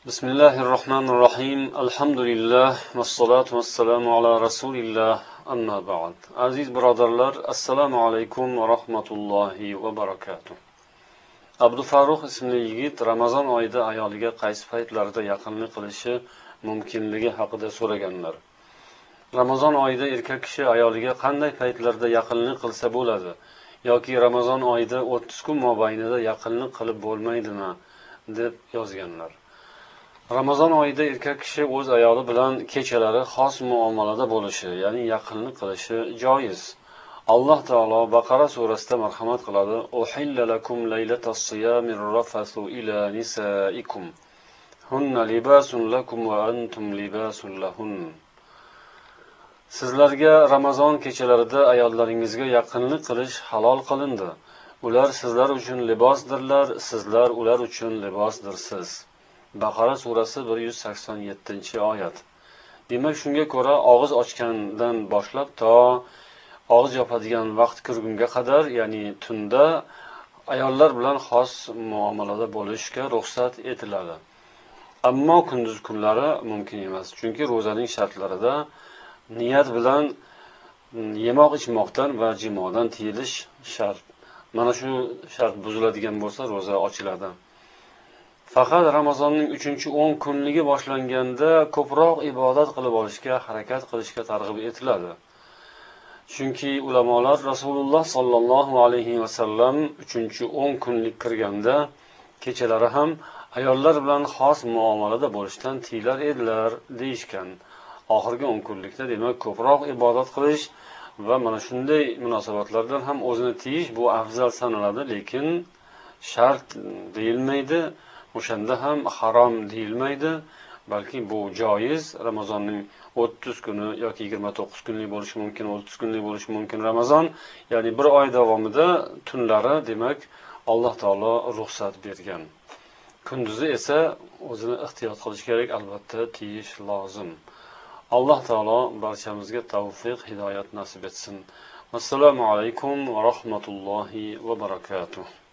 Bismillahirrohmanirrohim. Alhamdulillah vassalatu vassalamu ala rasulillah. Amma ba'd. Aziz birodarlar, assalomu alaykum va rahmatullohi va barakatuh. Abdufarruh ismli yigit Ramazon oyida ayoliga qaysi paytlarda yaqinlik qilishi mumkinligi haqida so'raganlar. Ramazon oyida erkak kishi ayoliga qanday paytlarda yaqinlik qilsa bo'ladi yoki Ramazon oyida 30 kun mobaynida yaqinlik qilib bo'lmaydimi deb yozganlar. Ramazon oyida erkak kishi o'z ayoli bilan kechalari xos muomalada bo'lishi, ya'ni yaqinlik qilishi joiz. Alloh taolo Baqara surasida marhamat qiladi: "Uhilla lakum laylatas siyamir rafathu ila nisaikum. Hunna libasun lakum va antum libasun lahun." Sizlarga Ramazon kechalarida ayollaringizga yaqinlik qilish halol qilindi. Ular sizlar uchun libosdirlar, sizlar ular uchun libosdirsiz. Baqara surasi 187-oyat. Demak, shunga ko'ra og'iz ochgandan boshlab to og'iz yopadigan vaqt kirgunga qadar, ya'ni tunda ayollar bilan xos muomalada bo'lishga ruxsat etiladi. Ammo kunduz kunlari mumkin emas, chunki ro'zaning shartlarida niyat bilan yemoq ichmoqdan va jimodan tiyilish shart. Mana shu shart buziladigan bo'lsa, ro'za ochiladi. Faqat Ramazonning 3-10 kunligi boshlanganda ko'proq ibodat qilib olishga harakat qilishga targ'ib etiladi. Chunki ulamolar Rasululloh sallallohu alayhi va sallam 3-10 kunlik kirganda kechalari ham ayollar bilan xos muomalada bo'lishdan tiyilar edilar deyishgan. Oxirgi 10 kunlikda demak ko'proq ibodat qilish va mana shunday munosabatlardan ham o'zini tiyish bu afzal sanaladi, lekin shart deyilmaydi. O'shanda ham harom deyilmaydi, balki bu joiz. Ramazonning 30 kuni yoki 29 kunlik bo'lishi mumkin, 30 kunlik bo'lishi mumkin Ramazon, ya'ni bir oy davomida tunlari demak Alloh taolo ruxsat bergan. Kunduzi esa o'zini ehtiyot qilish kerak, albatta tiyish lozim. Alloh taolo barchamizga tavfiq, hidoyat nasib etsin. Assalomu alaykum va rahmatullohi va barakatuh.